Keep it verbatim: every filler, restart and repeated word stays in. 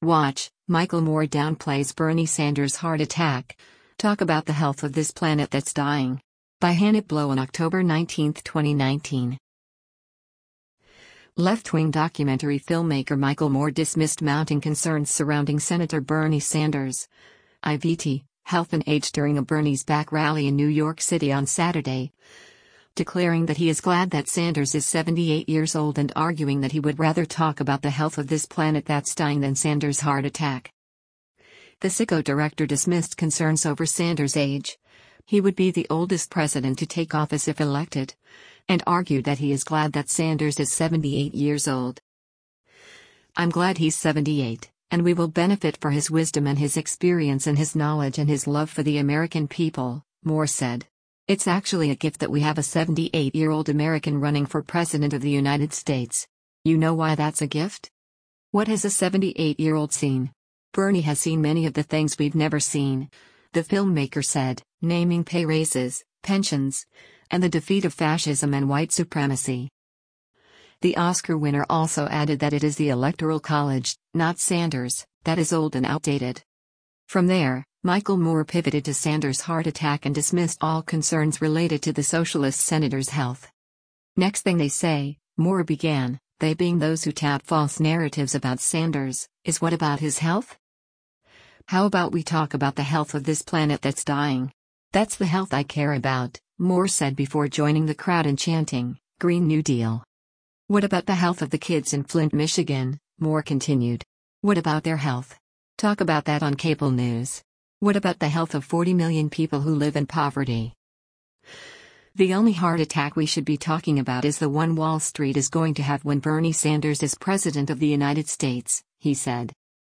Watch, Michael Moore downplays Bernie Sanders' heart attack. Talk about the health of this planet that's dying. By Hannah Blow on October nineteenth, twenty nineteen. Left-wing documentary filmmaker Michael Moore dismissed mounting concerns surrounding Senator Bernie Sanders' I V T, health and age during a Bernie's Back rally in New York City on Saturday, declaring that he is glad that Sanders is seventy-eight years old and arguing that he would rather talk about the health of this planet that's dying than Sanders' heart attack. The Sicko director dismissed concerns over Sanders' age. He would be the oldest president to take office if elected, and argued that he is glad that Sanders is seventy-eight years old. "I'm glad he's seventy-eight, and we will benefit for his wisdom and his experience and his knowledge and his love for the American people," Moore said. "It's actually a gift that we have a seventy-eight-year-old American running for President of the United States. You know why that's a gift? What has a seventy-eight-year-old seen? Bernie has seen many of the things we've never seen," the filmmaker said, naming pay raises, pensions, and the defeat of fascism and white supremacy. The Oscar winner also added that it is the Electoral College, not Sanders, that is old and outdated. From there, Michael Moore pivoted to Sanders' heart attack and dismissed all concerns related to the socialist senator's health. "Next thing they say," Moore began, "they being those who tout false narratives about Sanders, is what about his health? How about we talk about the health of this planet that's dying? That's the health I care about," Moore said before joining the crowd and chanting, "Green New Deal." "What about the health of the kids in Flint, Michigan?" Moore continued. "What about their health? Talk about that on cable news. What about the health of forty million people who live in poverty? The only heart attack we should be talking about is the one Wall Street is going to have when Bernie Sanders is President of the United States," he said.